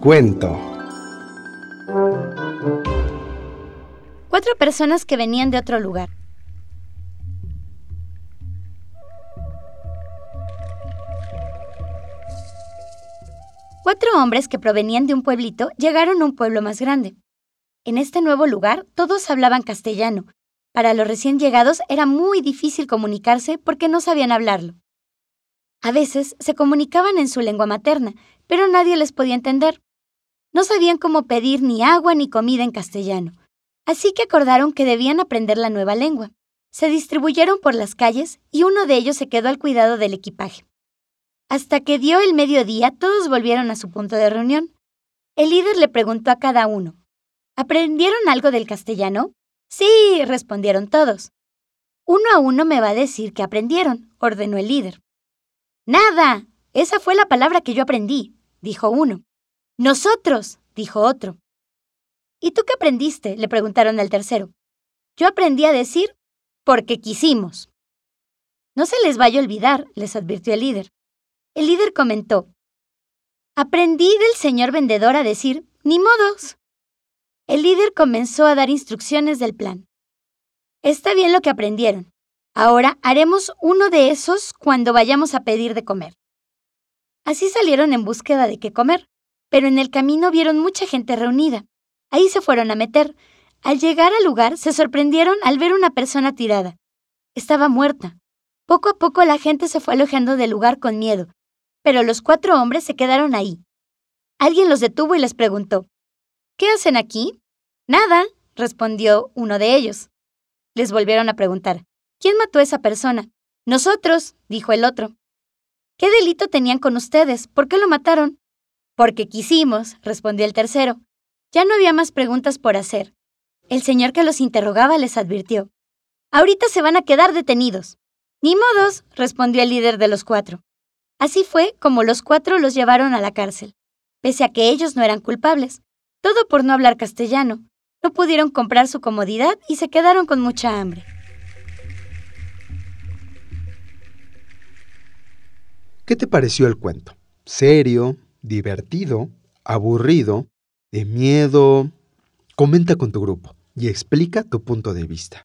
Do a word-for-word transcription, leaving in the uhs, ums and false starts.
cuento. Cuatro personas que venían de otro lugar. Cuatro hombres que provenían de un pueblito llegaron a un pueblo más grande. En este nuevo lugar todos hablaban castellano. Para los recién llegados era muy difícil comunicarse porque no sabían hablarlo. A veces se comunicaban en su lengua materna, pero nadie les podía entender. No sabían cómo pedir ni agua ni comida en castellano. Así que acordaron que debían aprender la nueva lengua. Se distribuyeron por las calles y uno de ellos se quedó al cuidado del equipaje. Hasta que dio el mediodía, todos volvieron a su punto de reunión. El líder le preguntó a cada uno, ¿aprendieron algo del castellano? Sí, respondieron todos. Uno a uno me va a decir qué aprendieron, ordenó el líder. Nada, esa fue la palabra que yo aprendí, dijo uno. Nosotros, dijo otro. ¿Y tú qué aprendiste?, le preguntaron al tercero. Yo aprendí a decir, porque quisimos. No se les vaya a olvidar, les advirtió el líder. El líder comentó, aprendí del señor vendedor a decir, ni modos. El líder comenzó a dar instrucciones del plan. Está bien lo que aprendieron. Ahora haremos uno de esos cuando vayamos a pedir de comer. Así salieron en búsqueda de qué comer, pero en el camino vieron mucha gente reunida. Ahí se fueron a meter. Al llegar al lugar, se sorprendieron al ver una persona tirada. Estaba muerta. Poco a poco la gente se fue alejando del lugar con miedo, pero los cuatro hombres se quedaron ahí. Alguien los detuvo y les preguntó, ¿qué hacen aquí? Nada, respondió uno de ellos. Les volvieron a preguntar, ¿quién mató a esa persona? Nosotros, dijo el otro. ¿Qué delito tenían con ustedes? ¿Por qué lo mataron? Porque quisimos, respondió el tercero. Ya no había más preguntas por hacer. El señor que los interrogaba les advirtió. Ahorita se van a quedar detenidos. Ni modos, respondió el líder de los cuatro. Así fue como los cuatro los llevaron a la cárcel. Pese a que ellos no eran culpables, todo por no hablar castellano. No pudieron comprar su comodidad y se quedaron con mucha hambre. ¿Qué te pareció el cuento? ¿Serio? ¿Divertido? ¿Aburrido? ¿De miedo? Comenta con tu grupo y explica tu punto de vista.